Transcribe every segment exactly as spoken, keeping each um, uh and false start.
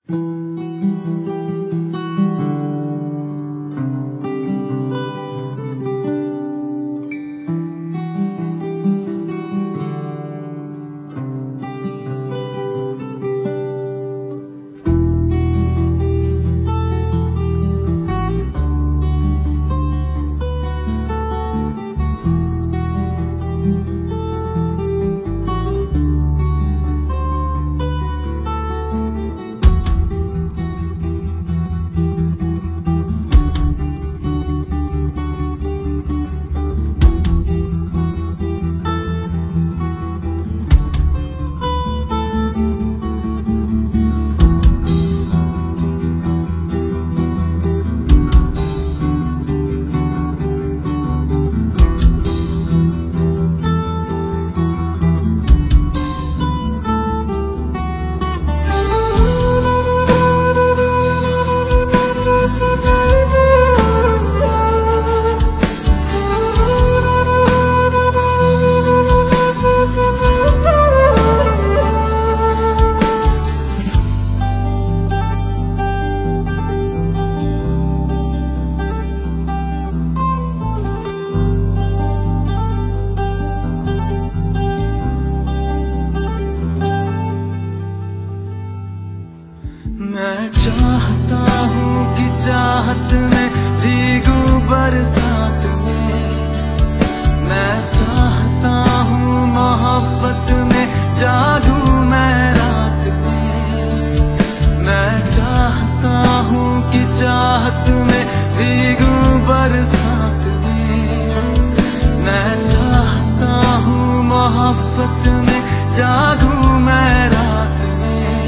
मैं चाहता हूँ कि चाहत में भीगूं बरसात में। मैं चाहता हूँ मोहब्बत में जागूं मैं रात में। मैं चाहता हूँ कि चाहत में भीगूं बरसात में। मैं चाहता हूँ मोहब्बत में जागूं मैं रात में।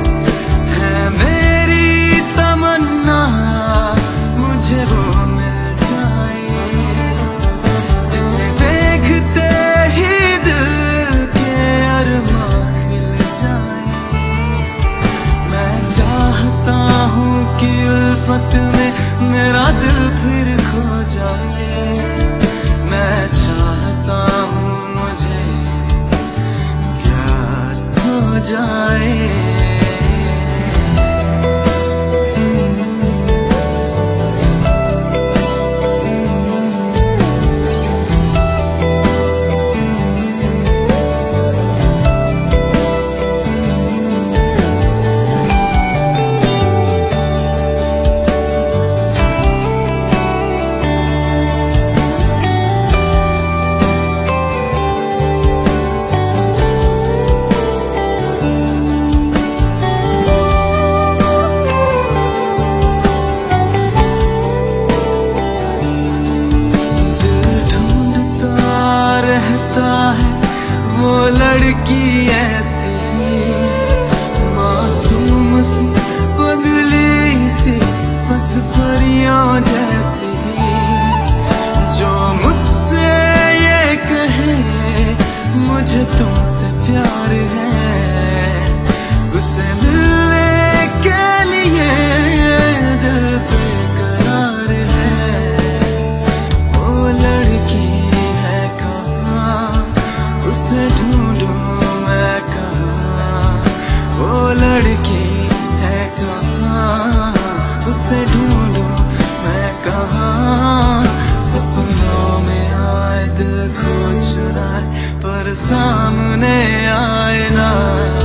है मेरी तमन्ना मुझे वो मिल जाए जिसे देखते ही दिल के अरमां खिल जाए। मैं चाहता हूँ कि उल्फत में मेरा दिल फिर खो जाए। मैं चाहता हूँ मुझे प्यार हो जाए। वो लड़की ऐसी मासूम सी पगली सी बस परियों जैसी, जो मुझसे ये कहे मुझे तुमसे प्यार है। उसे मिलने के लिए दिल बेकरार है। वो लड़की है कहाँ उसे ढूंढूं मैं कहाँ। वो लड़की है कहाँ उसे ढूंढूं मैं कहाँ। सपनों में आए दिल को चुराए पर सामने आए ना।